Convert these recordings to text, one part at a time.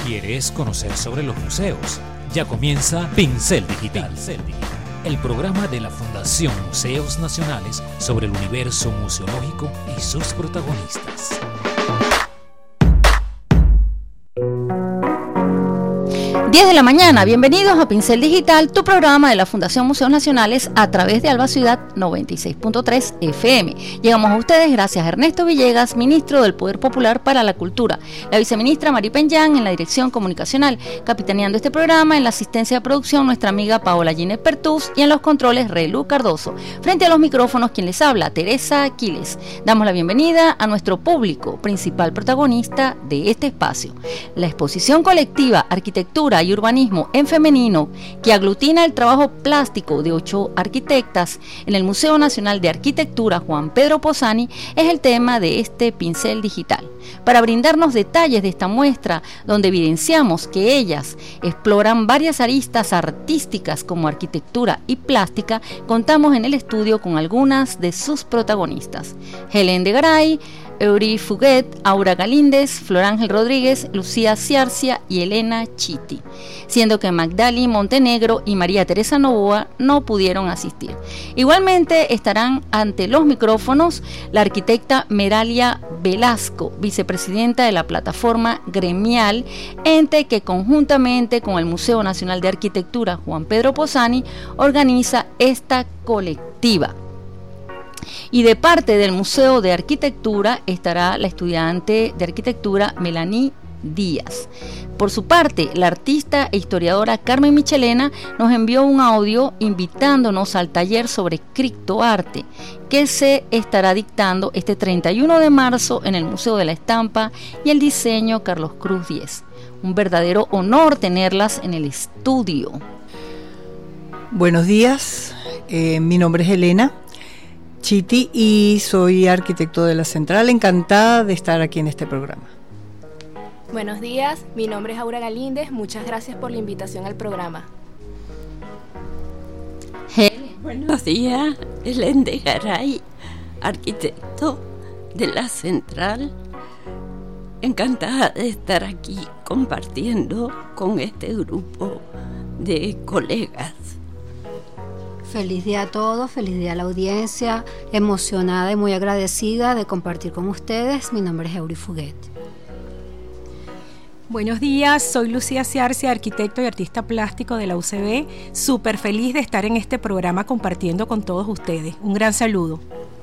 ¿Quieres conocer sobre los museos? Ya comienza Pincel Digital, el programa de la Fundación Museos Nacionales sobre el universo museológico y sus protagonistas. 10 de la mañana, bienvenidos a Pincel Digital, tu programa de la Fundación Museos Nacionales a través de Alba Ciudad 96.3 FM. Llegamos a ustedes gracias a Ernesto Villegas, ministro del Poder Popular para la Cultura, la viceministra Mari Penyán en la dirección comunicacional, capitaneando este programa en la asistencia de producción nuestra amiga Paola Ginés Pertús y en los controles Relu Cardoso. Frente a los micrófonos quien les habla, Teresa Aquiles. Damos la bienvenida a nuestro público, principal protagonista de este espacio. La exposición colectiva Arquitectura y Urbanismo en Femenino, que aglutina el trabajo plástico de 8 arquitectas en el Museo Nacional de Arquitectura Juan Pedro Pozzani, es el tema de este Pincel Digital. Para brindarnos detalles de esta muestra, donde evidenciamos que ellas exploran varias aristas artísticas como arquitectura y plástica, contamos en el estudio con algunas de sus protagonistas: Helen de Garay, Eury Fuguet, Aura Galíndez, Flor Ángel Rodríguez, Lucía Ciarcia y Elena Chiti, siendo que Magdali Montenegro y María Teresa Novoa no pudieron asistir. Igualmente estarán ante los micrófonos la arquitecta Meralia Velasco, vicepresidenta de la plataforma gremial, ente que conjuntamente con el Museo Nacional de Arquitectura Juan Pedro Pozzani organiza esta colectiva. Y de parte del Museo de Arquitectura estará la estudiante de arquitectura Melanie Díaz. Por su parte, la artista e historiadora Carmen Michelena nos envió un audio invitándonos al taller sobre criptoarte que se estará dictando este 31 de marzo en el Museo de la Estampa y el Diseño Carlos Cruz 10. Un verdadero honor tenerlas en el estudio. Buenos días, mi nombre es Elena Chiti y soy arquitecto de la Central. Encantada de estar aquí en este programa. Buenos días, mi nombre es Aura Galíndez. Muchas gracias por la invitación al programa. Buenos días, Helen de Garay, arquitecto de la Central. Encantada de estar aquí compartiendo con este grupo de colegas. Feliz día a todos, feliz día a la audiencia, emocionada y muy agradecida de compartir con ustedes. Mi nombre es Eury Fuguet. Buenos días, soy Lucía Ciarcia, arquitecto y artista plástico de la UCB. Súper feliz de estar en este programa compartiendo con todos ustedes. Un gran saludo.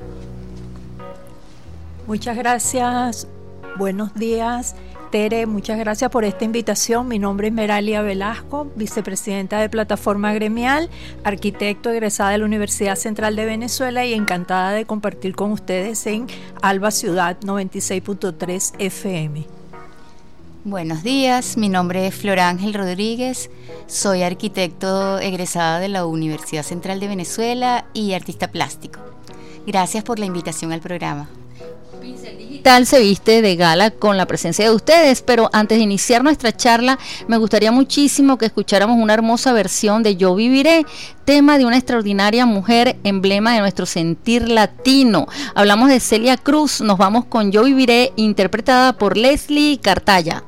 Muchas gracias, buenos días. Tere, muchas gracias por esta invitación. Mi nombre es Meralia Velasco, vicepresidenta de Plataforma Gremial, arquitecto egresada de la Universidad Central de Venezuela y encantada de compartir con ustedes en Alba Ciudad 96.3 FM. Buenos días, mi nombre es Flor Ángel Rodríguez, soy arquitecto egresada de la Universidad Central de Venezuela y artista plástico. Gracias por la invitación al programa. Pincel Digital se viste de gala con la presencia de ustedes, pero antes de iniciar nuestra charla me gustaría muchísimo que escucháramos una hermosa versión de Yo Viviré, tema de una extraordinaria mujer, emblema de nuestro sentir latino. Hablamos de Celia Cruz, nos vamos con Yo Viviré, interpretada por Leslie Cartaya.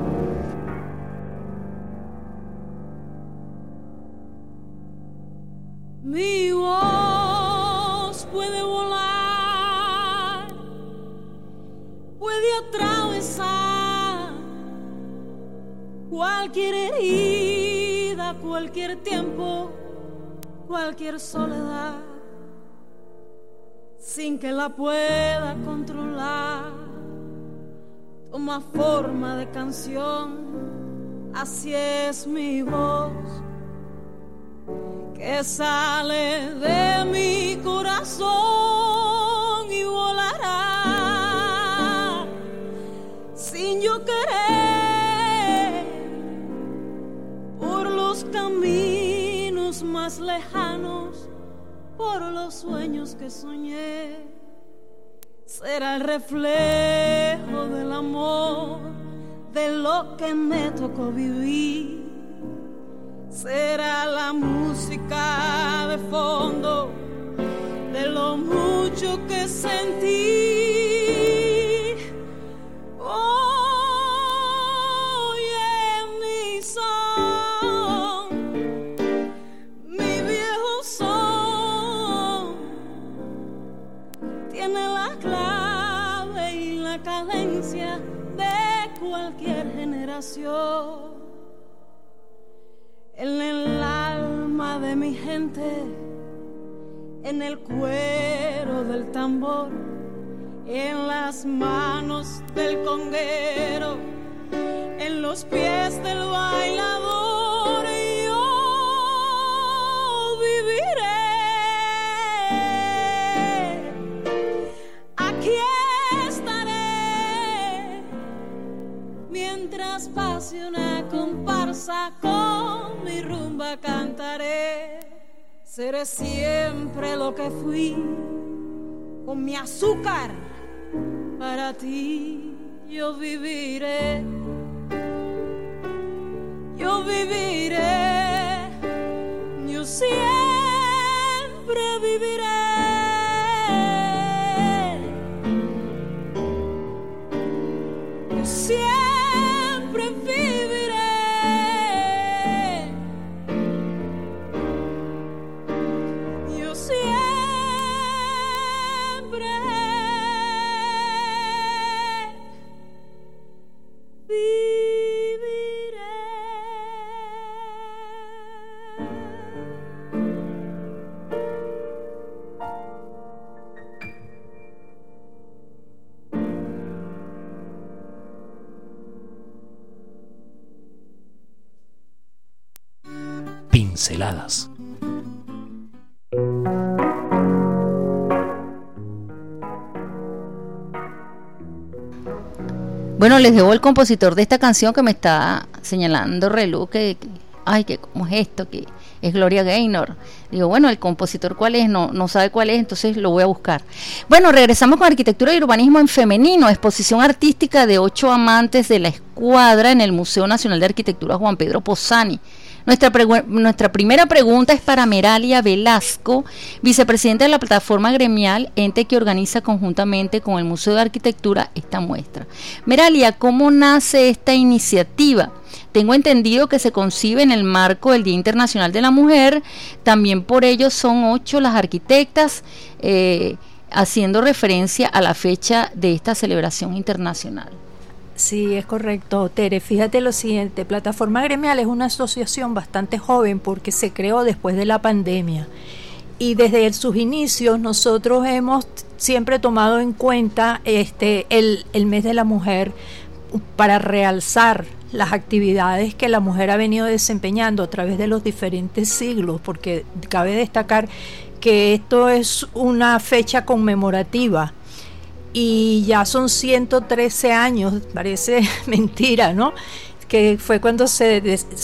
Mi voz puede volar, puede atravesar cualquier herida, cualquier tiempo, cualquier soledad, sin que la pueda controlar. Toma forma de canción, así es mi voz, que sale de mi corazón y volará sin yo querer por los caminos más lejanos, por los sueños que soñé. Será el reflejo del amor, de lo que me tocó vivir. Será la música de fondo de lo mucho que sentí. Oh, yeah. cualquier generación. En el alma de mi gente, en el cuero del tambor, en las manos del conguero, en los pies del bailador, yo viviré. Aquí estaré mientras pase una comparsa, con mi rumba cantaré. Seré siempre lo que fui, con mi azúcar para ti yo viviré. Yo viviré, yo siempre viviré. Yo siempre viviré. Yo siempre Pinceladas. Bueno, les debo el compositor de esta canción que me está señalando Relú, que cómo es esto, que es Gloria Gaynor. Digo, bueno, el compositor cuál es, no sabe cuál es, entonces lo voy a buscar. Bueno, regresamos con Arquitectura y Urbanismo en Femenino, exposición artística de 8 amantes de la escuadra en el Museo Nacional de Arquitectura Juan Pedro Pozzani. Nuestra primera pregunta es para Meralia Velasco, vicepresidenta de la plataforma gremial, ente que organiza conjuntamente con el Museo de Arquitectura esta muestra. Meralia, ¿cómo nace esta iniciativa? Tengo entendido que se concibe en el marco del Día Internacional de la Mujer, también por ello son 8 las arquitectas, haciendo referencia a la fecha de esta celebración internacional. Sí, es correcto, Tere. Fíjate lo siguiente, Plataforma Gremial es una asociación bastante joven porque se creó después de la pandemia. Y desde sus inicios nosotros hemos siempre tomado en cuenta el mes de la mujer para realzar las actividades que la mujer ha venido desempeñando a través de los diferentes siglos, porque cabe destacar que esto es una fecha conmemorativa y ya son 113 años, parece mentira, ¿no? Que fue cuando se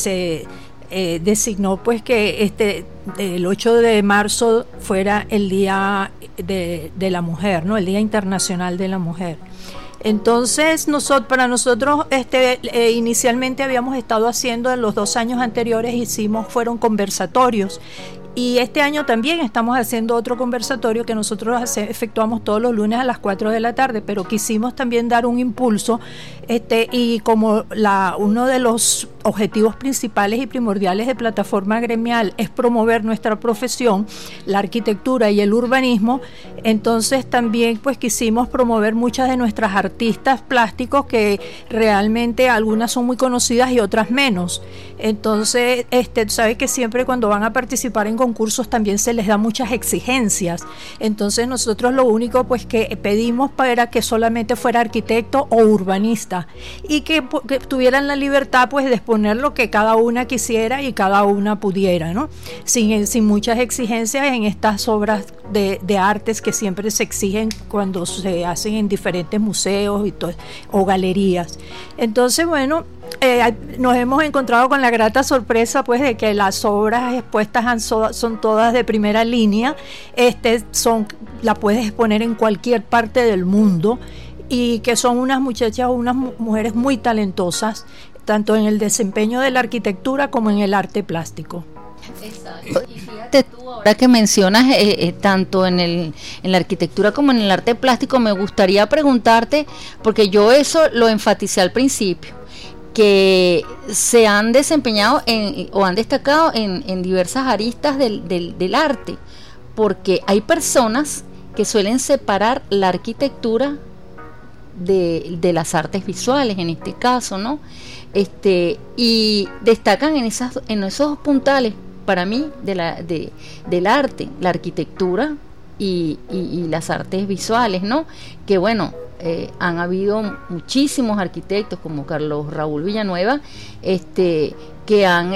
designó pues que el 8 de marzo fuera el Día de la Mujer, ¿no? El Día Internacional de la Mujer. Entonces, para nosotros, inicialmente habíamos estado haciendo, en los 2 años anteriores fueron conversatorios, y este año también estamos haciendo otro conversatorio que nosotros efectuamos todos los lunes a las 4 de la tarde, pero quisimos también dar un impulso, y como uno de los objetivos principales y primordiales de Plataforma Gremial es promover nuestra profesión, la arquitectura y el urbanismo, entonces también pues quisimos promover muchas de nuestras artistas plásticos, que realmente algunas son muy conocidas y otras menos. Entonces, sabes que siempre cuando van a participar en concursos también se les da muchas exigencias. Entonces nosotros lo único pues que pedimos era que solamente fuera arquitecto o urbanista, y que tuvieran la libertad pues de exponer lo que cada una quisiera y cada una pudiera, ¿no? Sin muchas exigencias en estas obras de artes que siempre se exigen cuando se hacen en diferentes museos o galerías. Entonces, bueno, nos hemos encontrado con la grata sorpresa pues de que las obras expuestas son todas de primera línea, la puedes exponer en cualquier parte del mundo, y que son unas muchachas o unas mujeres muy talentosas, tanto en el desempeño de la arquitectura como en el arte plástico. Exacto. Y fíjate tú, ahora que mencionas tanto en la arquitectura como en el arte plástico, me gustaría preguntarte, porque yo eso lo enfaticé al principio, que se han desempeñado o han destacado en diversas aristas del arte, porque hay personas que suelen separar la arquitectura de las artes visuales en este caso, ¿no? Y destacan en esos puntales para mí del arte, la arquitectura y las artes visuales, ¿no? Que bueno, han habido muchísimos arquitectos como Carlos Raúl Villanueva que han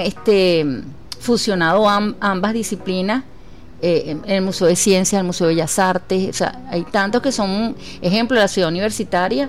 fusionado ambas disciplinas en el Museo de Ciencias, el Museo de Bellas Artes. O sea, hay tantos que son ejemplos de la ciudad universitaria.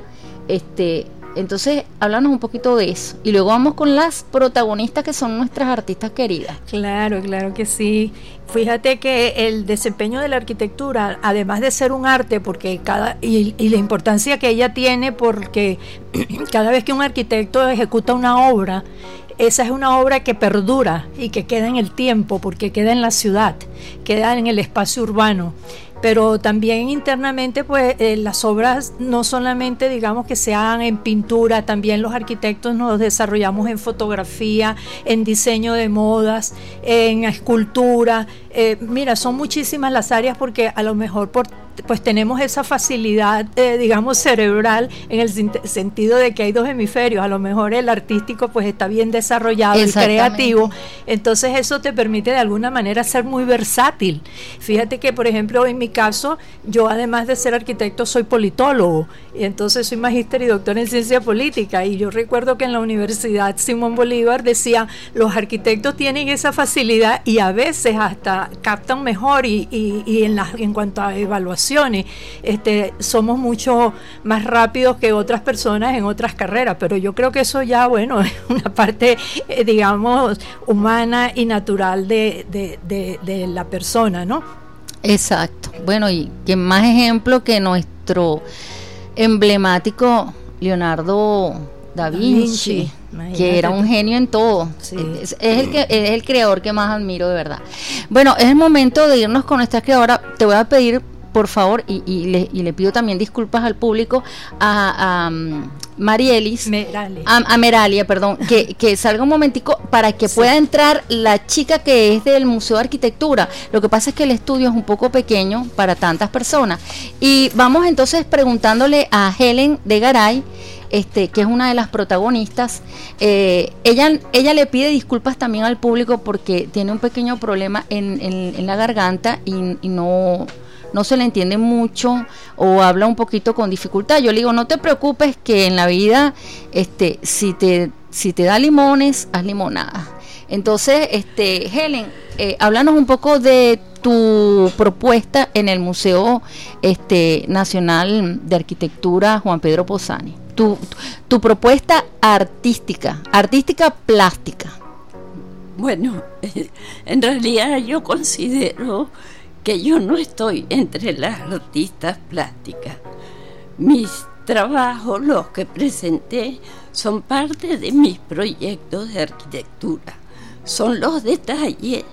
Entonces, háblanos un poquito de eso. Y luego vamos con las protagonistas que son nuestras artistas queridas. Claro que sí. Fíjate que el desempeño de la arquitectura, además de ser un arte, porque y la importancia que ella tiene, porque cada vez que un arquitecto ejecuta una obra, esa es una obra que perdura y que queda en el tiempo, porque queda en la ciudad, queda en el espacio urbano. Pero también internamente, pues las obras no solamente, digamos, que se hagan en pintura, también los arquitectos nos desarrollamos en fotografía, en diseño de modas, en escultura. Mira, son muchísimas las áreas, porque a lo mejor pues tenemos esa facilidad, digamos, cerebral, en el sentido de que hay dos hemisferios. A lo mejor el artístico pues está bien desarrollado, el creativo, entonces eso te permite de alguna manera ser muy versátil. Fíjate que, por ejemplo, en mi caso, yo además de ser arquitecto soy politólogo, y entonces soy magíster y doctor en ciencia política, y yo recuerdo que en la Universidad Simón Bolívar decía, los arquitectos tienen esa facilidad y a veces hasta captan mejor y en cuanto a evaluación, somos mucho más rápidos que otras personas en otras carreras, pero yo creo que eso ya, bueno, es una parte, digamos, humana y natural de la persona, ¿no? Exacto. Bueno, y qué más ejemplo que nuestro emblemático Leonardo da Vinci, que era un genio en todo. Sí. Es el creador que más admiro, de verdad. Bueno, es el momento de irnos con nuestra creadora. Te voy a pedir, por favor, y le pido también disculpas al público, a Marielis, a Meralia, perdón, que salga un momentico para que pueda entrar la chica que es del Museo de Arquitectura. Lo que pasa es que el estudio es un poco pequeño para tantas personas. Y vamos entonces preguntándole a Helen de Garay, que es una de las protagonistas. Ella le pide disculpas también al público porque tiene un pequeño problema en la garganta y no se le entiende mucho o habla un poquito con dificultad. Yo le digo, no te preocupes, que en la vida si te da limones, haz limonada. Entonces, Helen, háblanos un poco de tu propuesta en el Museo Nacional de Arquitectura Juan Pedro Posani. Tu propuesta artística plástica. Bueno, en realidad yo considero que yo no estoy entre las artistas plásticas. Mis trabajos, los que presenté, son parte de mis proyectos de arquitectura. Son los detalles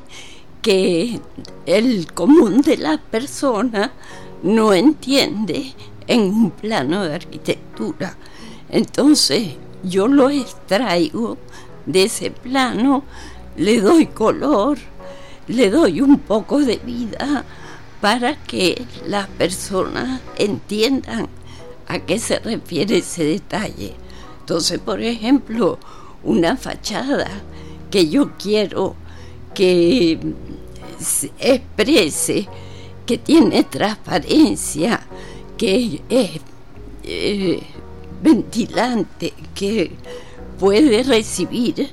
que el común de la persona no entiende en un plano de arquitectura. Entonces yo lo extraigo de ese plano, le doy color, le doy un poco de vida para que las personas entiendan a qué se refiere ese detalle. Entonces, por ejemplo, una fachada que yo quiero que se exprese, que tiene transparencia, que es ventilante, que puede recibir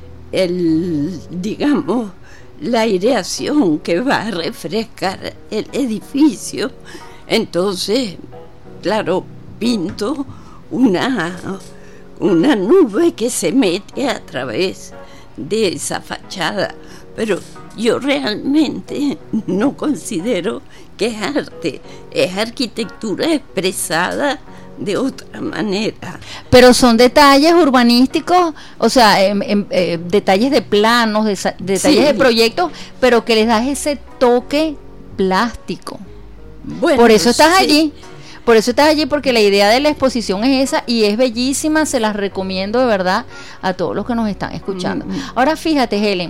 la aireación que va a refrescar el edificio. Entonces, claro, pinto una nube que se mete a través de esa fachada, pero yo realmente no considero que es arte, es arquitectura expresada de otra manera. Pero son detalles urbanísticos, o sea, detalles de planos, detalles de proyectos, pero que les das ese toque plástico. Bueno, por eso estás allí. Por eso estás allí, porque la idea de la exposición es esa y es bellísima. Se las recomiendo de verdad a todos los que nos están escuchando. Ahora fíjate, Helen,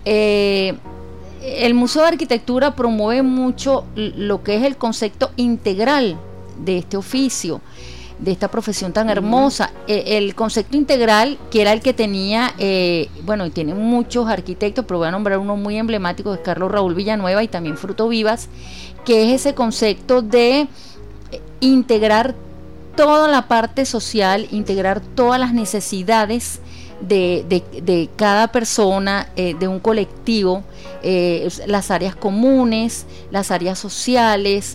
el Museo de Arquitectura promueve mucho lo que es el concepto integral de este oficio, esta profesión tan hermosa. El concepto integral, que era el que tenía, bueno, y tiene muchos arquitectos, pero voy a nombrar uno muy emblemático, que es Carlos Raúl Villanueva y también Fruto Vivas, que es ese concepto de integrar toda la parte social, integrar todas las necesidades de cada persona, de un colectivo, las áreas comunes, las áreas sociales,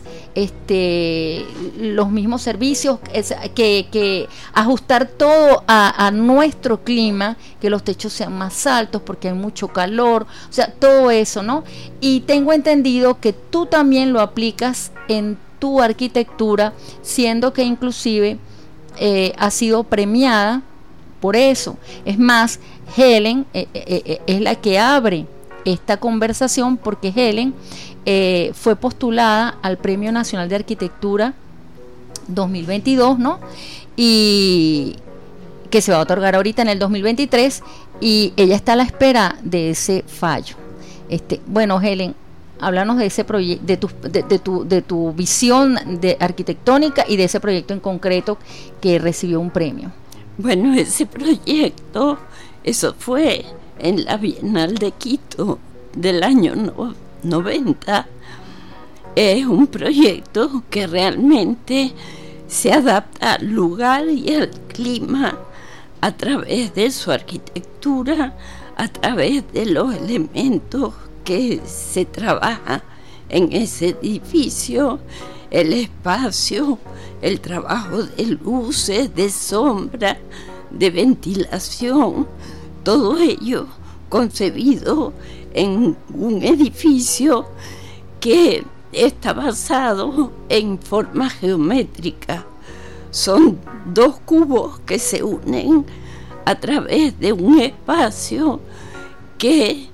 los mismos servicios, que ajustar todo a nuestro clima, que los techos sean más altos porque hay mucho calor, o sea, todo eso, ¿no? Y tengo entendido que tú también lo aplicas en tu arquitectura, siendo que inclusive ha sido premiada por eso. Es más, Helen es la que abre esta conversación, porque Helen fue postulada al Premio Nacional de Arquitectura 2022, ¿no? Y que se va a otorgar ahorita en el 2023, y ella está a la espera de ese fallo. Bueno, Helen, háblanos de ese proyecto, de tu visión de arquitectónica y de ese proyecto en concreto que recibió un premio. Bueno, ese proyecto, eso fue en la Bienal de Quito del año 90. Es un proyecto que realmente se adapta al lugar y al clima a través de su arquitectura, a través de los elementos que se trabaja en ese edificio, el espacio, el trabajo de luces, de sombra, de ventilación, todo ello concebido en un edificio que está basado en forma geométrica. Son dos cubos que se unen a través de un espacio que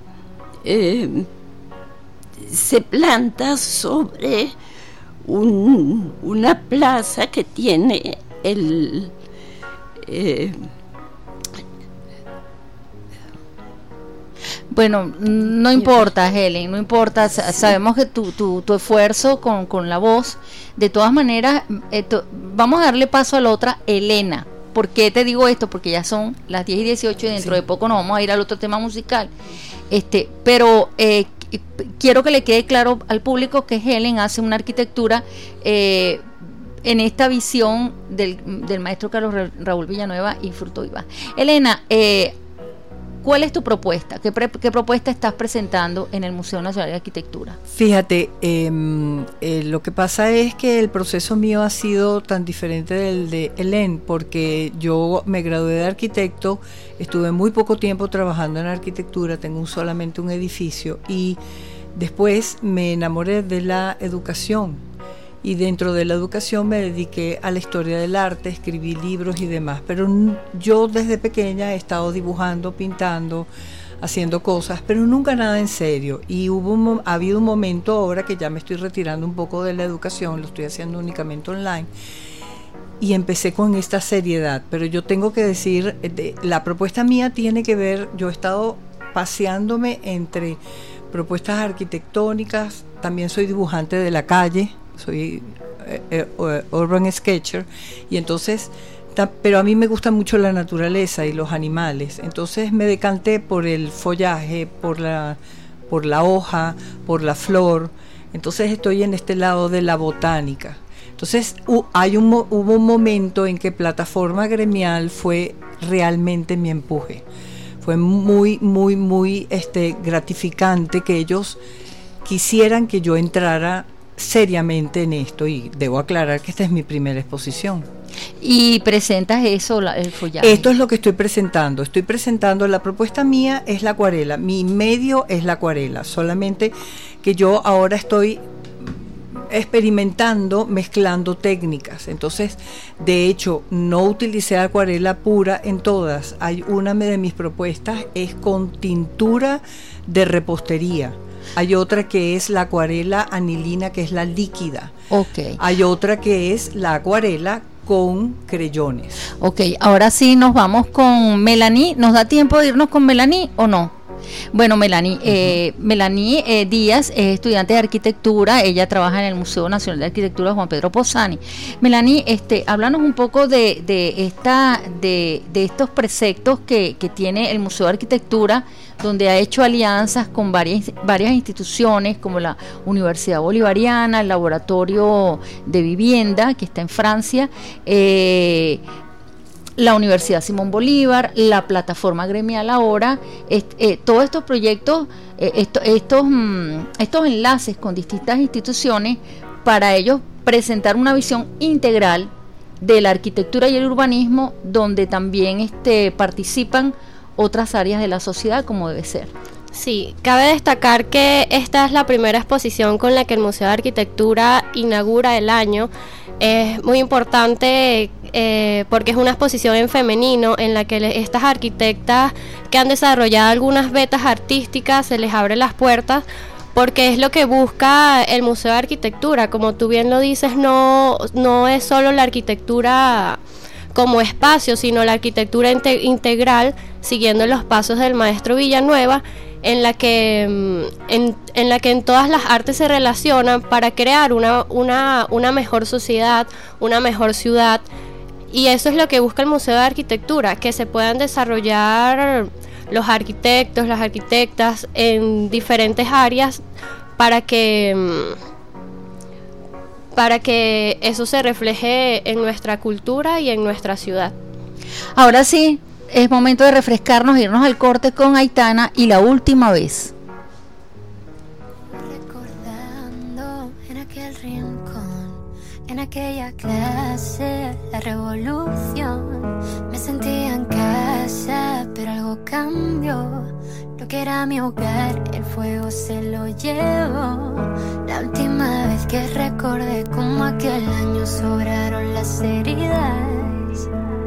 se planta sobre una plaza que tiene bueno, no importa, Helen, no importa, sabemos que tu esfuerzo con la voz, de todas maneras, vamos a darle paso a la otra, Elena. ¿Por qué te digo esto? Porque ya son las 10:18 y dentro de poco nos vamos a ir al otro tema musical. Pero quiero que le quede claro al público que Helen hace una arquitectura en esta visión del maestro Carlos Raúl Villanueva y Fruto Vivas. Elena, ¿cuál es tu propuesta? ¿Qué propuesta estás presentando en el Museo Nacional de Arquitectura? Fíjate, lo que pasa es que el proceso mío ha sido tan diferente del de Helen, porque yo me gradué de arquitecto, estuve muy poco tiempo trabajando en arquitectura, tengo solamente un edificio, y después me enamoré de la educación. Y dentro de la educación me dediqué a la historia del arte, escribí libros y demás. Pero yo desde pequeña he estado dibujando, pintando, haciendo cosas, pero nunca nada en serio. Y ha habido un momento ahora que ya me estoy retirando un poco de la educación, lo estoy haciendo únicamente online. Y empecé con esta seriedad. Pero yo tengo que decir, la propuesta mía tiene que ver, yo he estado paseándome entre propuestas arquitectónicas, también soy dibujante de la calle, soy urban sketcher, y entonces pero a mí me gusta mucho la naturaleza y los animales, entonces me decanté por el follaje, por la hoja, por la flor, entonces estoy en este lado de la botánica. Entonces hubo un momento en que Plataforma Gremial fue realmente mi empuje, fue muy muy muy gratificante que ellos quisieran que yo entrara seriamente en esto, y debo aclarar que esta es mi primera exposición. ¿Y presentas eso, el follaje? Esto es lo que estoy presentando, la propuesta mía es la acuarela, mi medio es la acuarela, solamente que yo ahora estoy experimentando, mezclando técnicas, entonces de hecho no utilicé acuarela pura en todas, hay una de mis propuestas es con tintura de repostería. Hay otra que es la acuarela anilina, que es la líquida. Okay. Hay otra que es la acuarela con creyones. Ok, ahora sí nos vamos con Melanie. ¿Nos da tiempo de irnos con Melanie o no? Bueno, Melanie Díaz es estudiante de arquitectura, ella trabaja en el Museo Nacional de Arquitectura Juan Pedro Pozzani. Melanie, háblanos un poco de estos preceptos que tiene el Museo de Arquitectura, donde ha hecho alianzas con varias instituciones como la Universidad Bolivariana, el Laboratorio de Vivienda, que está en Francia, la Universidad Simón Bolívar, la Plataforma Gremial ahora, todos estos proyectos, estos enlaces con distintas instituciones para ellos presentar una visión integral de la arquitectura y el urbanismo, donde también participan otras áreas de la sociedad como debe ser. Sí, cabe destacar que esta es la primera exposición con la que el Museo de Arquitectura inaugura el año. Es muy importante porque es una exposición en femenino en la que estas arquitectas que han desarrollado algunas vetas artísticas se les abre las puertas, porque es lo que busca el Museo de Arquitectura. Como tú bien lo dices, no es solo la arquitectura como espacio, sino la arquitectura integral, siguiendo los pasos del maestro Villanueva, en la que en todas las artes se relacionan para crear una mejor sociedad, una mejor ciudad. Y eso es lo que busca el Museo de Arquitectura, que se puedan desarrollar los arquitectos, las arquitectas en diferentes áreas para que eso se refleje en nuestra cultura y en nuestra ciudad. Ahora sí, es momento de refrescarnos, irnos al corte con Aitana y La Última Vez. Recordando en aquel rincón, en aquella clase, la revolución, me sentía en casa, pero algo cambió. Lo que era mi hogar, el fuego se lo llevó. La última vez que recordé como aquel año sobraron las heridas.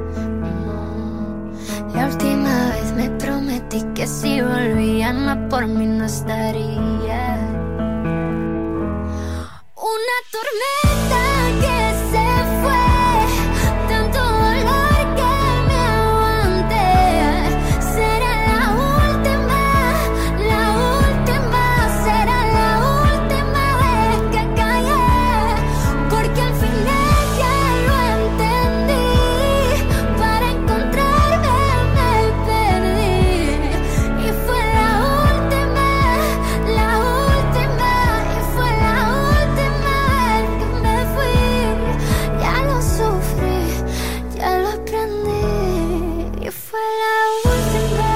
La última vez me prometí que si volvían a por mí no estaría. Una tormenta que se fue, tanto dolor que me aguanté. Será la última, será la última vez que callé, porque al final ya lo entendí. Para encontrarme me perdí, y fue la última, y fue la última vez que me fui. Ya lo sufrí, ya lo aprendí, y fue la última,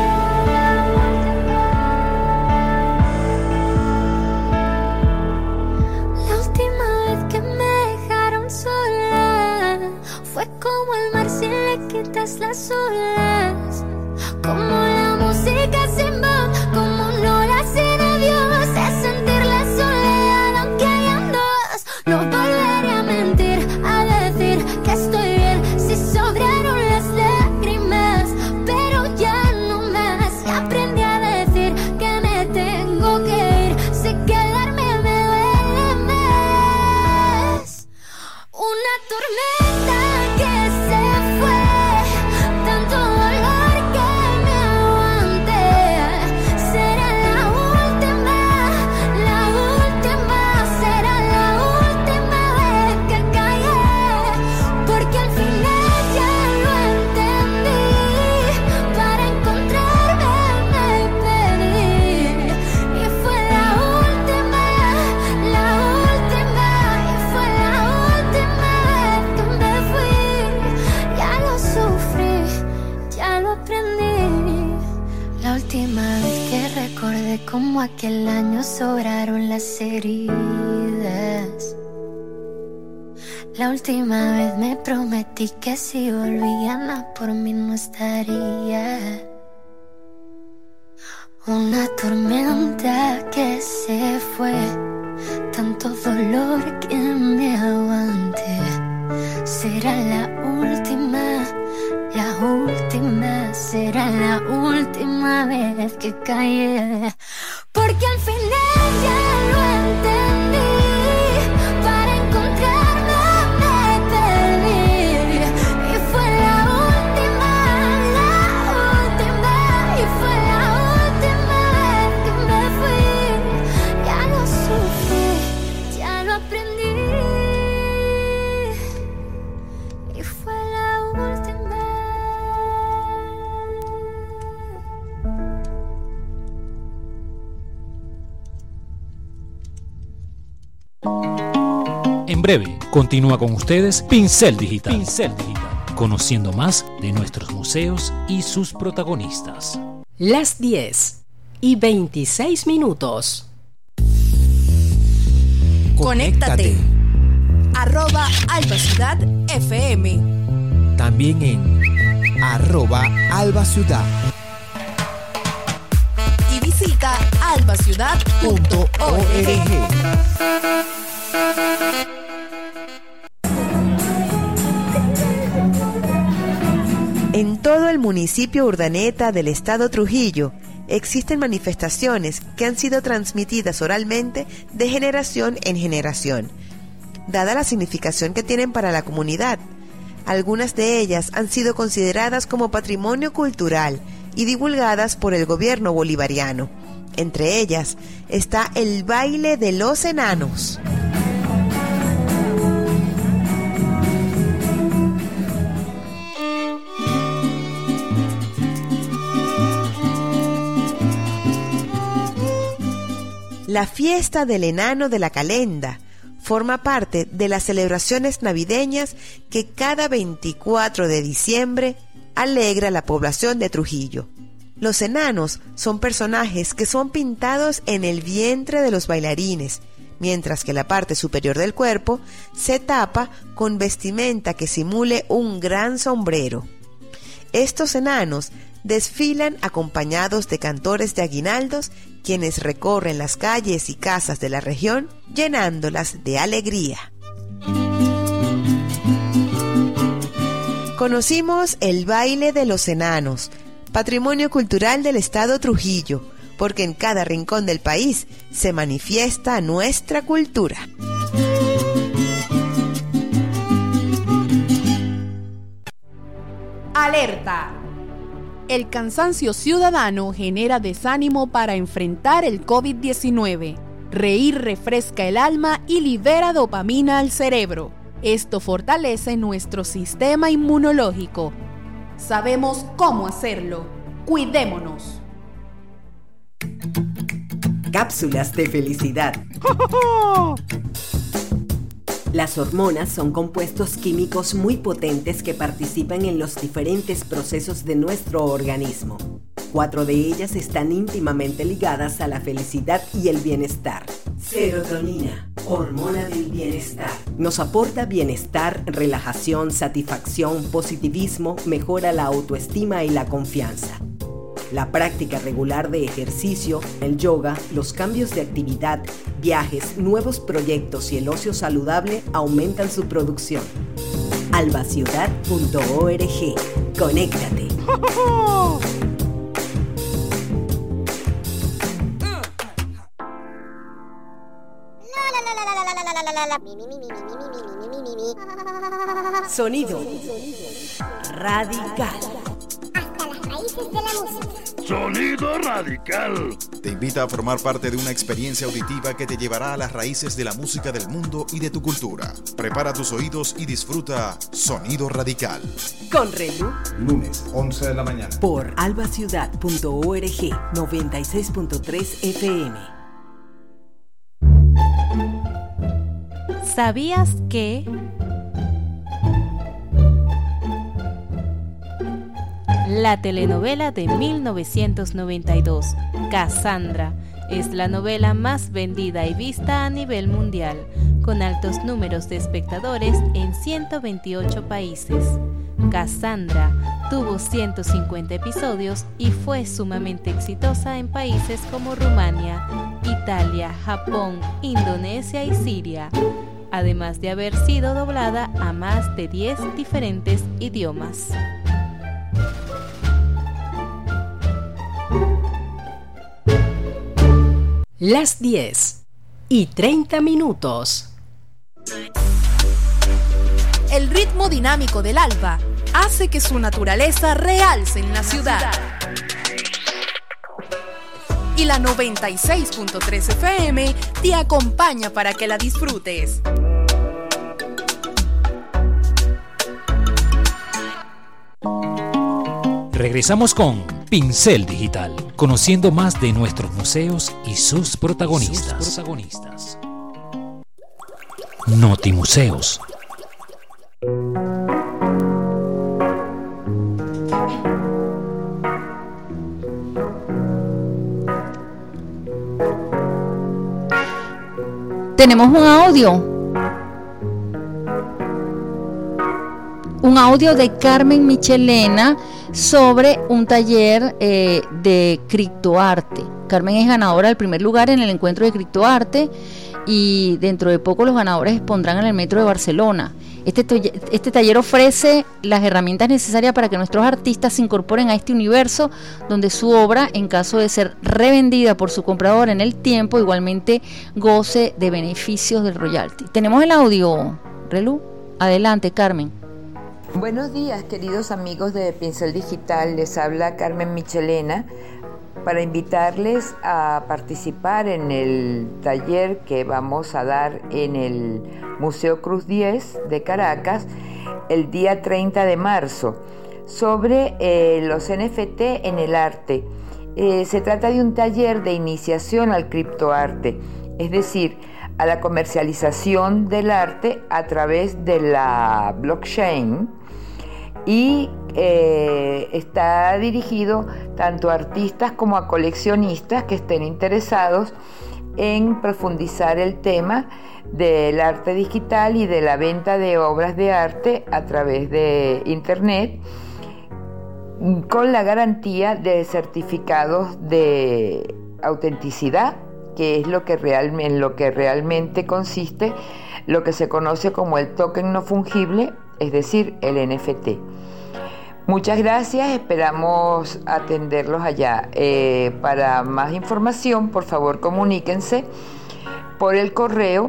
la última vez que me dejaron sola. Fue como el mar si le quitas las olas, como la música sin voz, como no la sin adiós. Es sentir la soledad aunque hayan dos. No volveré a mentir, a decir que estoy bien si sobraron las lágrimas, pero ya no más. Y aprendí a decir que me tengo que ir, si quedarme me duele más. Una tormenta que se fue, tanto dolor que me aguanté. Será la última, será la última vez que callé, porque al final ya lo entendí. Para encontrarme me perdí, y fue la última, y fue la última vez que me fui. Ya lo sufrí, ya lo aprendí. La última vez que recordé como aquel año sobraron las heridas. La última vez me prometí que si volvían a por mí no estaría. Una tormenta que se fue, tanto dolor que me aguanté. Será la última, será la última vez que callé, porque al final ya lo entendí. Para encontrarme me perdí, y fue la última, y fue la última En breve, continúa con ustedes Pincel Digital. Conociendo más de nuestros museos y sus protagonistas. Las 10:26. Conéctate. @AlbaCiudadFM. También en @AlbaCiudad. Y visita albaciudad.org. En todo el municipio Urdaneta del estado Trujillo existen manifestaciones que han sido transmitidas oralmente de generación en generación, dada la significación que tienen para la comunidad. Algunas de ellas han sido consideradas como patrimonio cultural y divulgadas por el gobierno bolivariano. Entre ellas está el baile de los enanos. La fiesta del enano de la Calenda forma parte de las celebraciones navideñas que cada 24 de diciembre alegra a la población de Trujillo. Los enanos son personajes que son pintados en el vientre de los bailarines, mientras que la parte superior del cuerpo se tapa con vestimenta que simule un gran sombrero. Estos enanos desfilan acompañados de cantores de aguinaldos, quienes recorren las calles y casas de la región, llenándolas de alegría. Conocimos el baile de los enanos, patrimonio cultural del estado Trujillo, porque en cada rincón del país se manifiesta nuestra cultura. ¡Alerta! El cansancio ciudadano genera desánimo para enfrentar el COVID-19. Reír refresca el alma y libera dopamina al cerebro. Esto fortalece nuestro sistema inmunológico. Sabemos cómo hacerlo. Cuidémonos. Cápsulas de felicidad. Las hormonas son compuestos químicos muy potentes que participan en los diferentes procesos de nuestro organismo. 4 de ellas están íntimamente ligadas a la felicidad y el bienestar. Serotonina, hormona del bienestar. Nos aporta bienestar, relajación, satisfacción, positivismo, mejora la autoestima y la confianza. La práctica regular de ejercicio, el yoga, los cambios de actividad, viajes, nuevos proyectos y el ocio saludable aumentan su producción. albaciudad.org. Conéctate. Sonido radical. De la música. Sonido Radical. Te invita a formar parte de una experiencia auditiva que te llevará a las raíces de la música del mundo y de tu cultura. Prepara tus oídos y disfruta Sonido Radical. Con Relu. Lunes, 11 de la mañana. Por albaciudad.org 96.3 FM. ¿Sabías que? La telenovela de 1992, Cassandra, es la novela más vendida y vista a nivel mundial, con altos números de espectadores en 128 países. Cassandra tuvo 150 episodios y fue sumamente exitosa en países como Rumania, Italia, Japón, Indonesia y Siria, además de haber sido doblada a más de 10 diferentes idiomas. Las 10:30. El ritmo dinámico del alba hace que su naturaleza realce en la ciudad. Y la 96.3 FM te acompaña para que la disfrutes. Regresamos con Pincel Digital, conociendo más de nuestros museos y sus protagonistas. Notimuseos. Tenemos un audio de Carmen Michelena sobre un taller de criptoarte. Carmen es ganadora del primer lugar en el encuentro de criptoarte y dentro de poco los ganadores expondrán en el Metro de Barcelona. Este taller ofrece las herramientas necesarias para que nuestros artistas se incorporen a este universo donde su obra, en caso de ser revendida por su comprador en el tiempo, igualmente goce de beneficios del royalty. Tenemos el audio, Relu. Adelante, Carmen. Buenos días, queridos amigos de Pincel Digital. Les habla Carmen Michelena para invitarles a participar en el taller que vamos a dar en el Museo Cruz 10 de Caracas el día 30 de marzo sobre los NFT en el arte. Se trata de un taller de iniciación al criptoarte, es decir, a la comercialización del arte a través de la blockchain, y está dirigido tanto a artistas como a coleccionistas que estén interesados en profundizar el tema del arte digital y de la venta de obras de arte a través de internet, con la garantía de certificados de autenticidad, que es lo que realmente consiste lo que se conoce como el token no fungible, es decir, el NFT. Muchas gracias, esperamos atenderlos allá. Para más información, por favor, comuníquense por el correo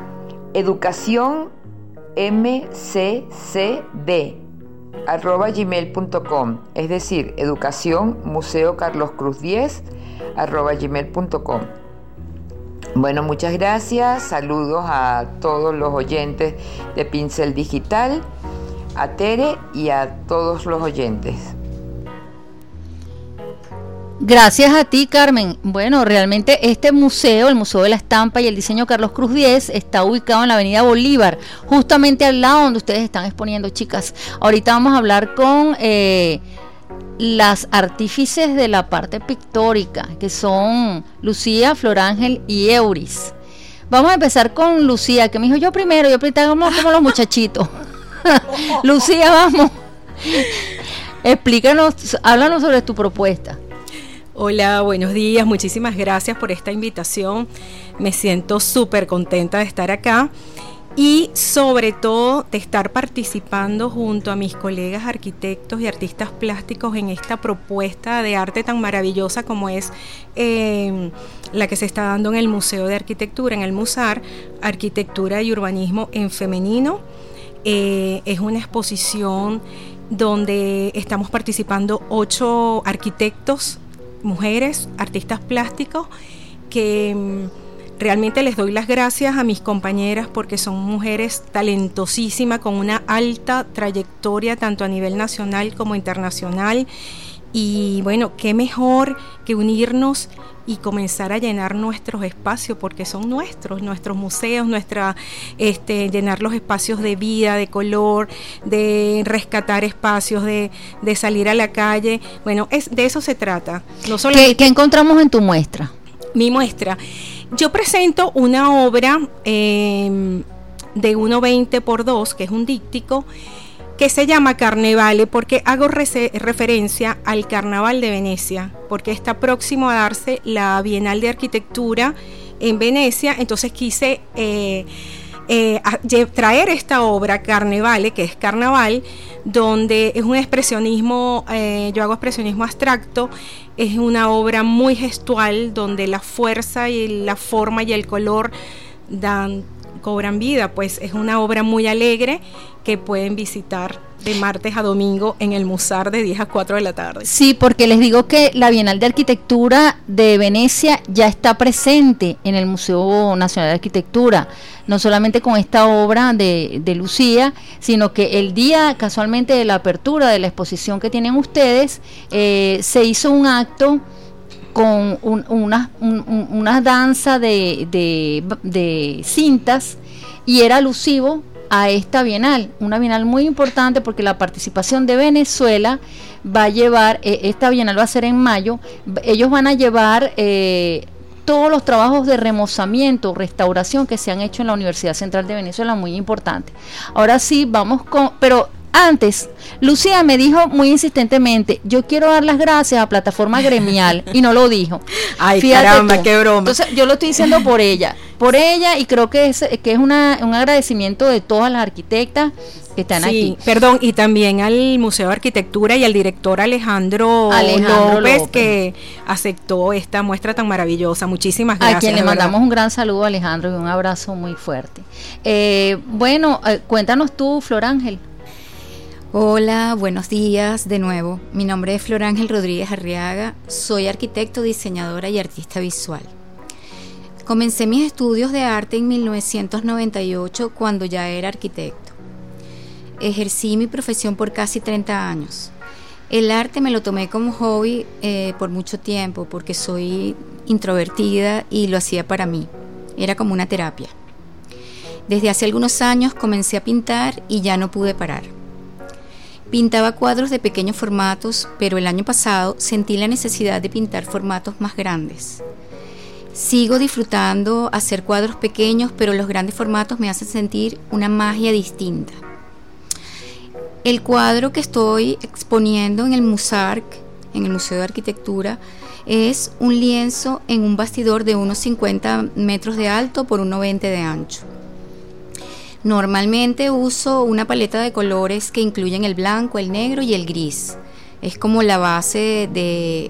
educacionmccd@gmail.com, es decir, educación Museo Carlos Cruz 10 @gmail.com. Bueno, muchas gracias, saludos a todos los oyentes de Pincel Digital, a Tere y a todos los oyentes. Gracias a ti, Carmen. Bueno, realmente este museo, el Museo de la Estampa y el Diseño Carlos Cruz 10, está ubicado en la Avenida Bolívar, justamente al lado donde ustedes están exponiendo, chicas. Ahorita vamos a hablar con las artífices de la parte pictórica, que son Lucía, Florángel y Euris. Vamos a empezar con Lucía, que me dijo yo primero como los muchachitos. Lucía, vamos. Explícanos, háblanos sobre tu propuesta. Hola, buenos días, muchísimas gracias por esta invitación. Me siento súper contenta de estar acá y sobre todo de estar participando junto a mis colegas arquitectos y artistas plásticos en esta propuesta de arte tan maravillosa como es la que se está dando en el Museo de Arquitectura, en el MUSAR, Arquitectura y Urbanismo en Femenino. Es una exposición donde estamos participando 8 arquitectos, mujeres, artistas plásticos, que realmente les doy las gracias a mis compañeras porque son mujeres talentosísimas con una alta trayectoria tanto a nivel nacional como internacional. Y bueno, qué mejor que unirnos y comenzar a llenar nuestros espacios, porque son nuestros museos, llenar los espacios de vida, de color, de rescatar espacios, de salir a la calle. Bueno, de eso se trata. No solamente... ¿Qué encontramos en tu muestra? Mi muestra. Yo presento una obra de 1,20 por 2, que es un díptico, que se llama Carnevale, porque hago referencia al Carnaval de Venecia, porque está próximo a darse la Bienal de Arquitectura en Venecia. Entonces quise traer esta obra, Carnevale, que es carnaval, donde es un expresionismo, yo hago expresionismo abstracto. Es una obra muy gestual, donde la fuerza y la forma y el color cobran vida. Pues es una obra muy alegre que pueden visitar de martes a domingo en el MUSAR de 10 a 4 de la tarde. Sí, porque les digo que la Bienal de Arquitectura de Venecia ya está presente en el Museo Nacional de Arquitectura, no solamente con esta obra de Lucía, sino que el día casualmente de la apertura de la exposición que tienen ustedes, se hizo un acto con una danza de cintas y era alusivo a esta bienal, una bienal muy importante porque la participación de Venezuela va a llevar, esta bienal va a ser en mayo, ellos van a llevar todos los trabajos de remozamiento, restauración que se han hecho en la Universidad Central de Venezuela, muy importante. Ahora sí, vamos pero antes, Lucía me dijo muy insistentemente, yo quiero dar las gracias a Plataforma Gremial, y no lo dijo. Ay, fíjate caramba, tú. qué broma. Entonces, yo lo estoy diciendo por ella, y creo que es un agradecimiento de todas las arquitectas que están aquí. Perdón, y también al Museo de Arquitectura y al director Alejandro López, que aceptó esta muestra tan maravillosa. Muchísimas gracias. A quien le mandamos un gran saludo a Alejandro y un abrazo muy fuerte. Cuéntanos tú, Flor Ángel. Hola, buenos días de nuevo. Mi nombre es Flor Ángel Rodríguez Arriaga, soy arquitecto, diseñadora y artista visual. Comencé mis estudios de arte en 1998 cuando ya era arquitecto. Ejercí mi profesión por casi 30 años. El arte me lo tomé como hobby por mucho tiempo porque soy introvertida y lo hacía para mí. Era como una terapia. Desde hace algunos años comencé a pintar y ya no pude parar. Pintaba cuadros de pequeños formatos, pero el año pasado sentí la necesidad de pintar formatos más grandes. Sigo disfrutando hacer cuadros pequeños, pero los grandes formatos me hacen sentir una magia distinta. El cuadro que estoy exponiendo en el MUSARC, en el Museo de Arquitectura, es un lienzo en un bastidor de unos 50 metros de alto por unos 20 de ancho. Normalmente uso una paleta de colores que incluyen el blanco, el negro y el gris. Es como la base de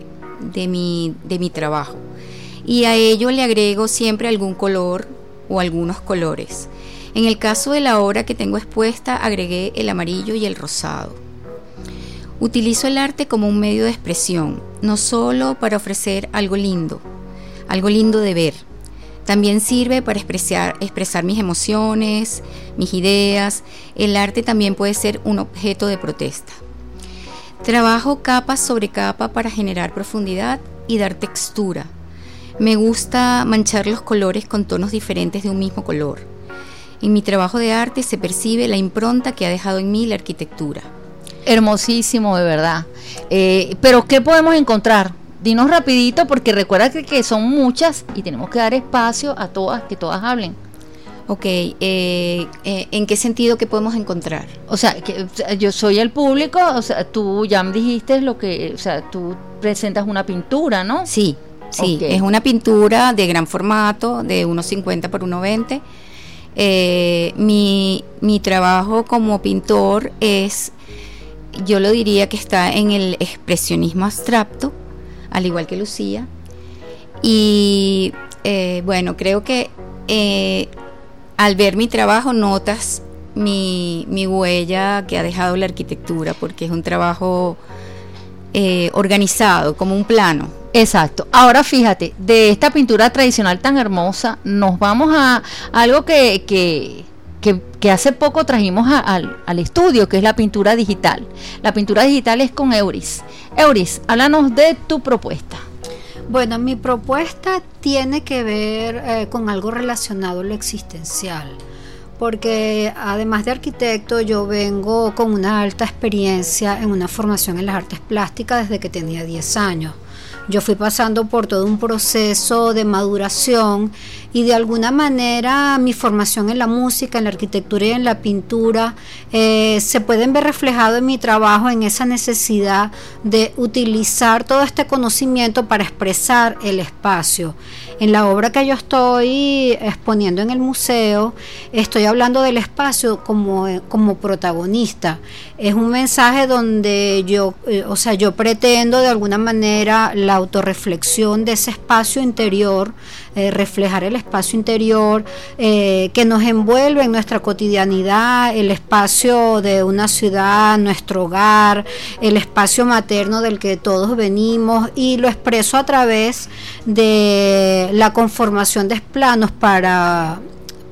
mi trabajo. Y a ello le agrego siempre algún color o algunos colores. En el caso de la obra que tengo expuesta, agregué el amarillo y el rosado. Utilizo el arte como un medio de expresión, no solo para ofrecer algo lindo de ver. También sirve para expresar mis emociones, mis ideas. El arte también puede ser un objeto de protesta. Trabajo capa sobre capa para generar profundidad y dar textura. Me gusta manchar los colores con tonos diferentes de un mismo color. En mi trabajo de arte se percibe la impronta que ha dejado en mí la arquitectura. Hermosísimo, de verdad. Pero ¿qué podemos encontrar? Dinos rapidito, porque recuerda que son muchas y tenemos que dar espacio a todas, que todas hablen. Ok, ¿en qué sentido que podemos encontrar? O sea, que yo soy el público, o sea, tú ya me dijiste tú presentas una pintura, ¿no? Sí, okay. Es una pintura de gran formato, de 1.50 por 1.20. Mi trabajo como pintor yo lo diría que está en el expresionismo abstracto, al igual que Lucía, y creo que al ver mi trabajo notas mi huella que ha dejado la arquitectura, porque es un trabajo organizado, como un plano. Exacto. Ahora fíjate, de esta pintura tradicional tan hermosa, nos vamos a algo que hace poco trajimos al estudio, que es la pintura digital. La pintura digital es con Euris. Euris, háblanos de tu propuesta. Bueno, mi propuesta tiene que ver con algo relacionado a lo existencial, porque además de arquitecto yo vengo con una alta experiencia en una formación en las artes plásticas desde que tenía 10 años. Yo fui pasando por todo un proceso de maduración y de alguna manera mi formación en la música, en la arquitectura y en la pintura se pueden ver reflejado en mi trabajo, en esa necesidad de utilizar todo este conocimiento para expresar el espacio. En la obra que yo estoy exponiendo en el museo, estoy hablando del espacio como protagonista. Es un mensaje donde yo pretendo de alguna manera la autorreflexión de ese espacio interior, reflejar el espacio interior que nos envuelve en nuestra cotidianidad, el espacio de una ciudad, nuestro hogar, el espacio materno del que todos venimos, y lo expreso a través de la conformación de planos para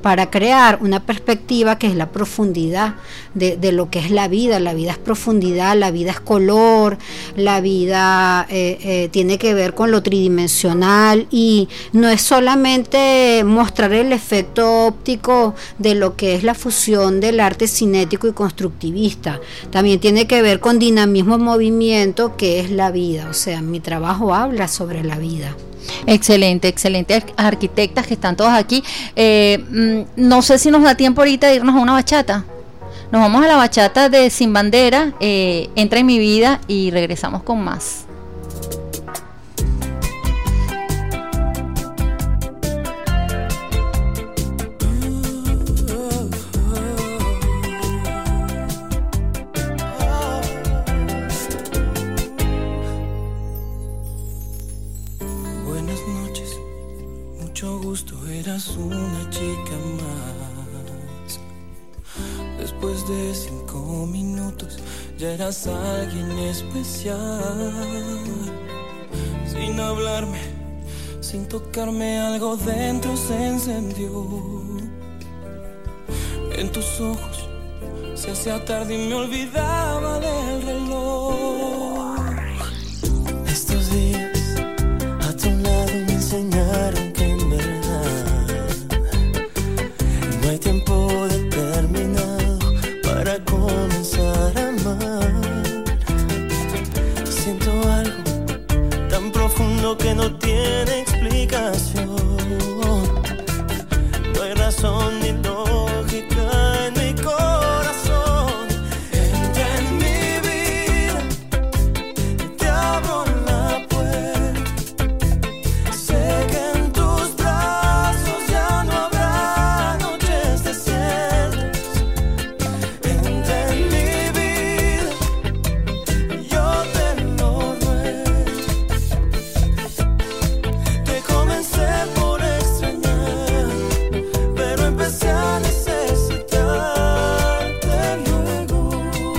para crear una perspectiva que es la profundidad de lo que es la vida. La vida es profundidad, la vida es color, la vida tiene que ver con lo tridimensional, y no es solamente mostrar el efecto óptico de lo que es la fusión del arte cinético y constructivista, también tiene que ver con dinamismo en movimiento, que es la vida. O sea, mi trabajo habla sobre la vida. Excelente arquitectas que están todas aquí. No sé si nos da tiempo ahorita de irnos a una bachata. Nos vamos a la bachata de Sin Bandera, Entra en mi vida, y regresamos con más. Una chica más. Después de 5 minutos ya eras alguien especial. Sin hablarme, sin tocarme, algo dentro se encendió. En tus ojos se hacía tarde y me olvidaba del reloj. Estos días a tu lado me enseñaron que en verdad no hay tiempo determinado para comenzar a amar. Siento algo tan profundo que no tiene explicación. No hay razón ni lógica en mi corazón. Entra en mi vida y te abro la puerta. Sé que en tus brazos ya no habrá noches desiertas. Entra en mi vida, yo te lo ruego. Te comencé por extrañar, pero empecé a necesitarte luego.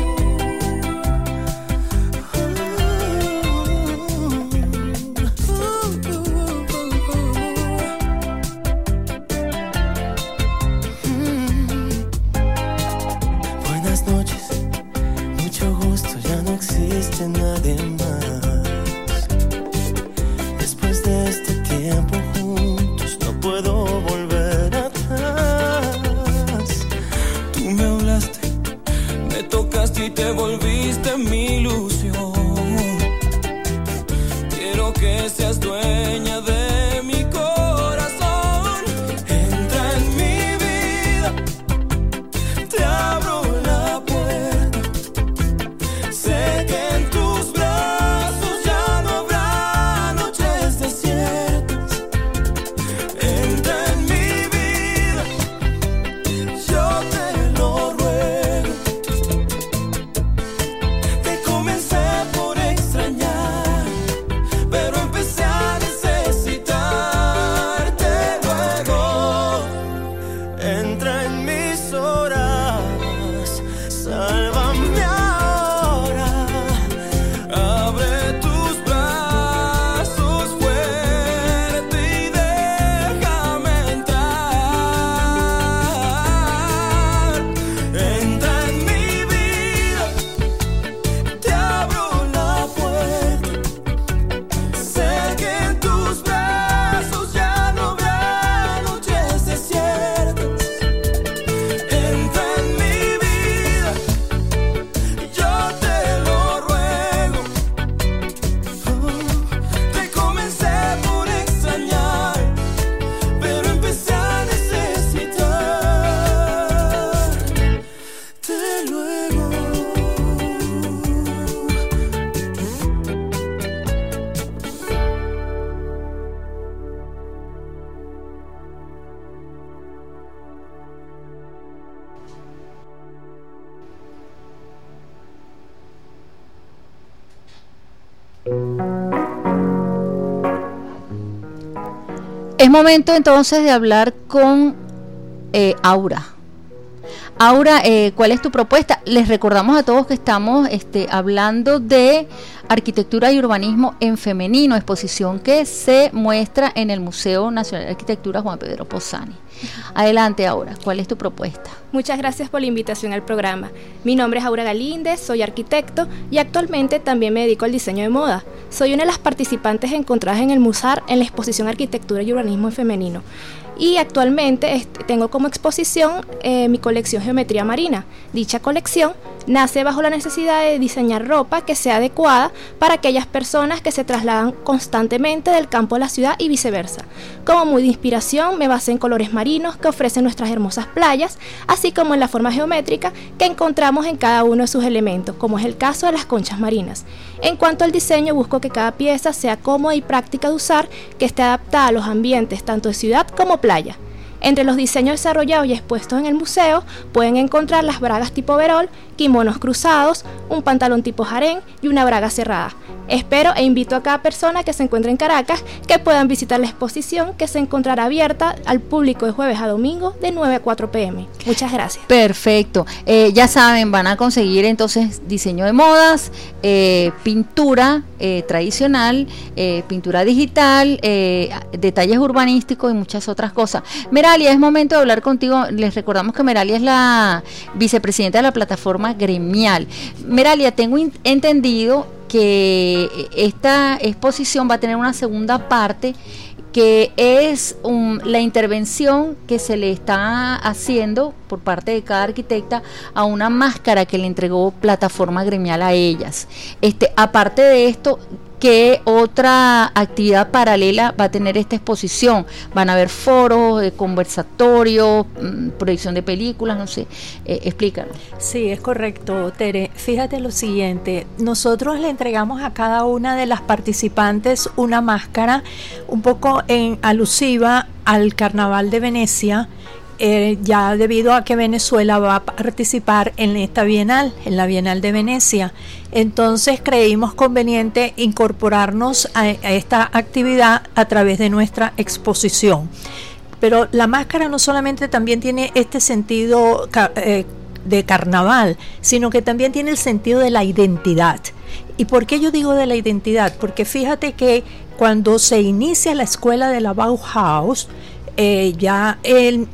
Buenas noches, mucho gusto, ya no existe nadie más. Después de este tiempo juntos no puedo volver atrás. Tú me hablaste, me tocaste y te volviste mi ilusión. Quiero que seas dueña de mi corazón. Entra en mi vida, te abro la puerta. Sé que en tus brazos ya no habrá noches desiertas. Entra en mi vida, yo te lo ruego. Te comencé por extrañar, pero empecé a necesitarte luego. Entra en mis horas, sálvame ahora. Abre tus brazos fuerte y déjame entrar. Entra en mi vida, te abro la puerta. Sé que en tus brazos ya no habrá noches desiertas. Entra en mi vida, yo te lo ruego. Te comencé por extrañar, pero empecé a necesitarte luego. Es momento entonces de hablar con Aura. Aura, ¿cuál es tu propuesta? Les recordamos a todos que estamos hablando de Arquitectura y Urbanismo en Femenino, exposición que se muestra en el Museo Nacional de Arquitectura Juan Pedro Pozzani. Adelante Aura, ¿cuál es tu propuesta? Muchas gracias por la invitación al programa. Mi nombre es Aura Galíndez, soy arquitecto y actualmente también me dedico al diseño de moda. Soy una de las participantes encontradas en el Musar en la exposición Arquitectura y Urbanismo en Femenino. Y actualmente tengo como exposición mi colección Geometría Marina. Dicha colección nace bajo la necesidad de diseñar ropa que sea adecuada para aquellas personas que se trasladan constantemente del campo a la ciudad y viceversa. Como muy de inspiración me basé en colores marinos que ofrecen nuestras hermosas playas, así como en la forma geométrica que encontramos en cada uno de sus elementos, como es el caso de las conchas marinas. En cuanto al diseño, busco que cada pieza sea cómoda y práctica de usar, que esté adaptada a los ambientes tanto de ciudad como playa. Entre los diseños desarrollados y expuestos en el museo pueden encontrar las bragas tipo overol, kimonos cruzados, un pantalón tipo harén y una braga cerrada. Espero e invito a cada persona que se encuentre en Caracas que puedan visitar la exposición, que se encontrará abierta al público de jueves a domingo de 9 a 4 p.m. Muchas gracias. Perfecto. Ya saben, van a conseguir entonces diseño de modas, pintura tradicional, pintura digital, detalles urbanísticos y muchas otras cosas. Meralia, es momento de hablar contigo. Les recordamos que Meralia es la vicepresidenta de la plataforma gremial. Meralia, tengo entendido que esta exposición va a tener una segunda parte que es la intervención que se le está haciendo por parte de cada arquitecta a una máscara que le entregó plataforma gremial a ellas. Aparte de esto, ¿qué otra actividad paralela va a tener esta exposición? ¿Van a haber foros, conversatorios, proyección de películas? No sé, explícanos. Sí, es correcto, Tere. Fíjate lo siguiente, nosotros le entregamos a cada una de las participantes una máscara un poco alusiva al Carnaval de Venecia, ya debido a que Venezuela va a participar en esta Bienal, en la Bienal de Venecia. Entonces creímos conveniente incorporarnos a esta actividad a través de nuestra exposición. Pero la máscara no solamente también tiene este sentido de carnaval, sino que también tiene el sentido de la identidad. ¿Y por qué yo digo de la identidad? Porque fíjate que cuando se inicia la escuela de la Bauhaus, ya en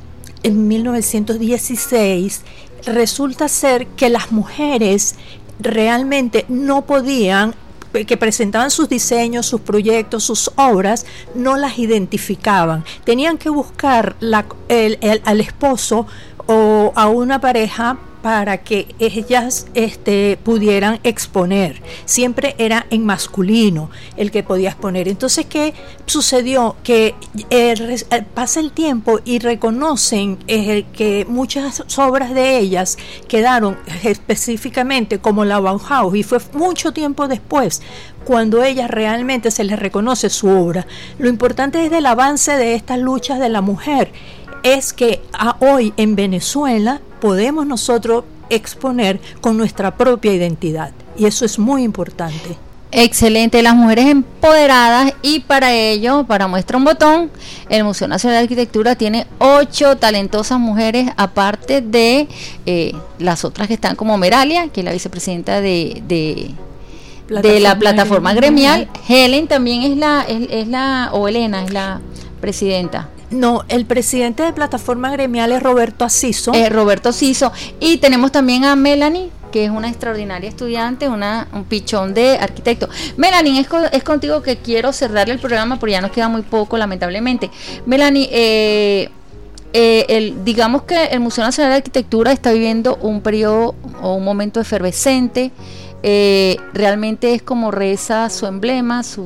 1916, resulta ser que las mujeres realmente no podían, que presentaban sus diseños, sus proyectos, sus obras, no las identificaban. Tenían que buscar al esposo o a una pareja para que ellas pudieran exponer. Siempre era en masculino el que podía exponer. Entonces, ¿qué sucedió? Que pasa el tiempo y reconocen que muchas obras de ellas quedaron específicamente como la Bauhaus, y fue mucho tiempo después cuando ellas realmente se les reconoce su obra. Lo importante es del avance de estas luchas de la mujer, es que hoy en Venezuela podemos nosotros exponer con nuestra propia identidad, y eso es muy importante. Excelente, las mujeres empoderadas, y para ello, para muestra un botón, el Museo Nacional de Arquitectura tiene 8 talentosas mujeres, aparte de las otras que están como Meralia, que es la vicepresidenta de la plataforma gremial. Helen también Elena es la presidenta. No, el presidente de plataforma gremial es Roberto Asiso. Y tenemos también a Melanie, que es una extraordinaria estudiante, un pichón de arquitecto. Melanie, es contigo que quiero cerrar el programa, porque ya nos queda muy poco, lamentablemente. Melanie, digamos que el Museo Nacional de Arquitectura está viviendo un periodo o un momento efervescente. Realmente es como reza su emblema, es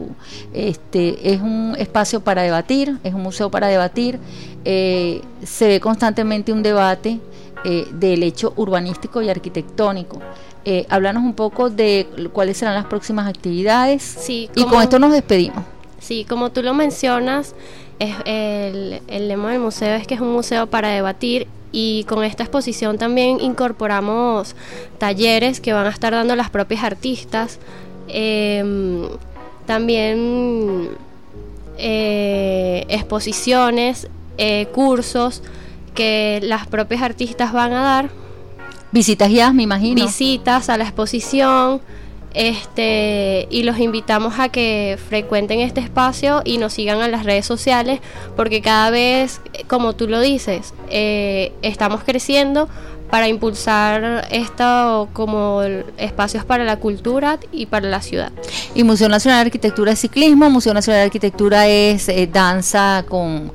un espacio para debatir, es un museo para debatir. Se ve constantemente un debate del hecho urbanístico y arquitectónico. Háblanos un poco de cuáles serán las próximas actividades. Sí, y con esto nos despedimos. Sí, como tú lo mencionas, el lema del museo es que es un museo para debatir. Y con esta exposición también incorporamos talleres que van a estar dando las propias artistas, también exposiciones, cursos que las propias artistas van a dar. Visitas guiadas, me imagino. Visitas a la exposición, y los invitamos a que frecuenten este espacio y nos sigan en las redes sociales, porque cada vez, como tú lo dices, estamos creciendo para impulsar esto como espacios para la cultura y para la ciudad. Y Museo Nacional de Arquitectura es ciclismo, Museo Nacional de Arquitectura es danza con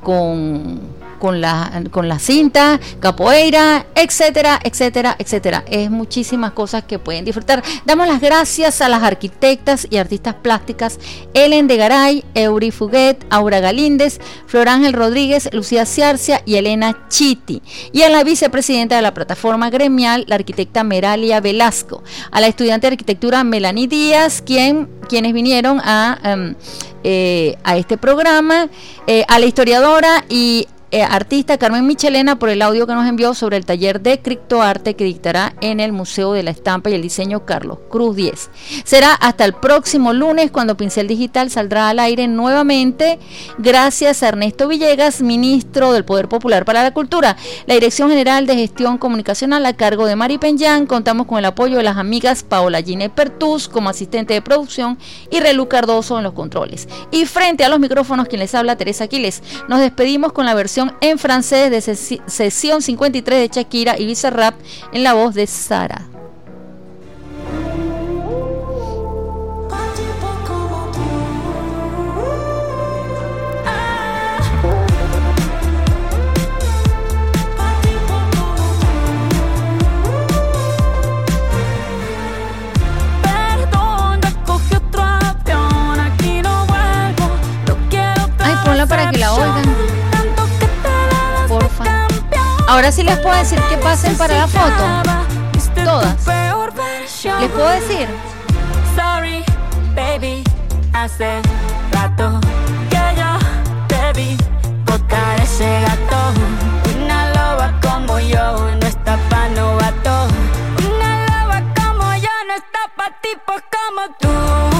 la cinta, capoeira, etcétera, etcétera, etcétera. Es muchísimas cosas que pueden disfrutar. Damos las gracias a las arquitectas y artistas plásticas Ellen de Garay, Eury Fuguet, Aura Galíndez, Flor Ángel Rodríguez, Lucía Ciarcia y Elena Chiti. Y a la vicepresidenta de la plataforma gremial, la arquitecta Meralia Velasco. A la estudiante de arquitectura Melanie Díaz, quienes vinieron a este programa, a la historiadora y artista Carmen Michelena por el audio que nos envió sobre el taller de criptoarte que dictará en el Museo de la Estampa y el Diseño Carlos Cruz 10. Será hasta el próximo lunes cuando Pincel Digital saldrá al aire nuevamente, gracias a Ernesto Villegas, ministro del Poder Popular para la Cultura. La Dirección General de Gestión Comunicacional a cargo de Mari Peñán. Contamos con el apoyo de las amigas Paola Gine Pertús como asistente de producción y Relú Cardoso en los controles. Y frente a los micrófonos, quien les habla, Teresa Aquiles. Nos despedimos con la versión en francés de Sesión 53 de Shakira y Bizarrap en la voz de Sara. Ay, ponla para que la oigan. Ahora sí les puedo decir que pasen para la foto. Todas. ¿Les puedo decir? Sorry, baby, hace rato que yo te vi botar ese gato. Una loba como yo no está pa' novato. Una loba como yo no está pa' tipos como tú.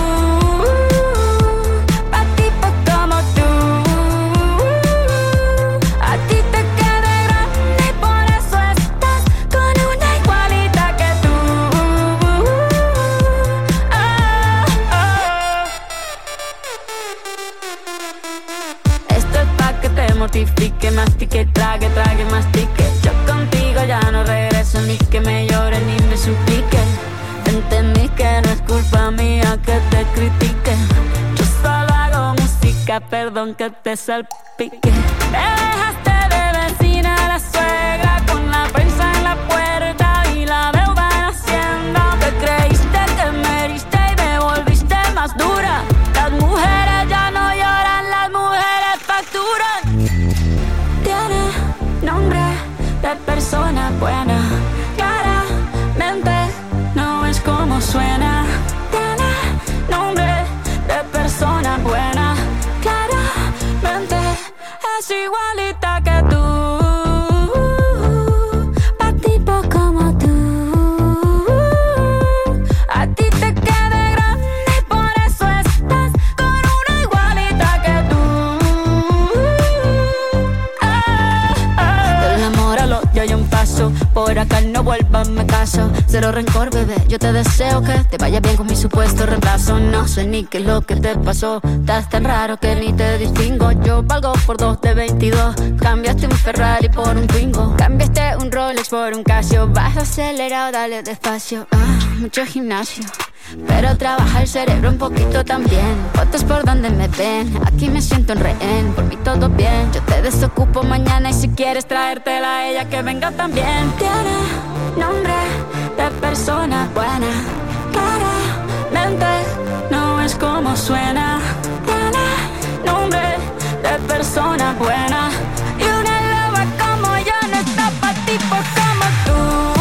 Mortifique, mastique, trague, mastique. Yo contigo ya no regreso, ni que me llore ni me suplique. Entendí que no es culpa mía que te critique. Yo solo hago música, perdón que te salpique. Me dejaste de vecina a la suegra con la prensa en la puerta y la deuda en Hacienda. Te creíste que me heriste y me volviste más dura. Las mujeres ya no lloran, las mujeres facturan. Nombre de persona buena, claramente no es como suena. Tiene nombre de persona buena, claramente es igualita que tú. Pa' tipo como tú, a ti te queda grande y por eso estás con una igualita que tú. Yo hay un paso, por acá no vuelvas, me caso. Cero rencor, bebé, yo te deseo que te vaya bien con mi supuesto reemplazo. No sé ni qué es lo que te pasó, estás tan raro que ni te distingo. Yo valgo por 2 de 22, cambiaste un Ferrari por un Twingo. Cambiaste un Rolex por un Casio, baja acelerado, dale despacio. Mucho gimnasio, pero trabaja el cerebro un poquito también. Fotos por donde me ven, aquí me siento en rehén. Por mí todo bien, yo te desocupo mañana. Y si quieres traértela a ella, que venga también. Tiene nombre de persona buena, claramente no es como suena. Tiene nombre de persona buena, y una loba como yo no está pa' tipos como tú.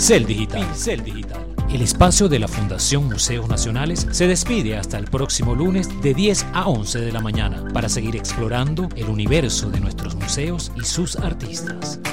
Pincel Digital. El espacio de la Fundación Museos Nacionales se despide hasta el próximo lunes de 10 a 11 de la mañana para seguir explorando el universo de nuestros museos y sus artistas.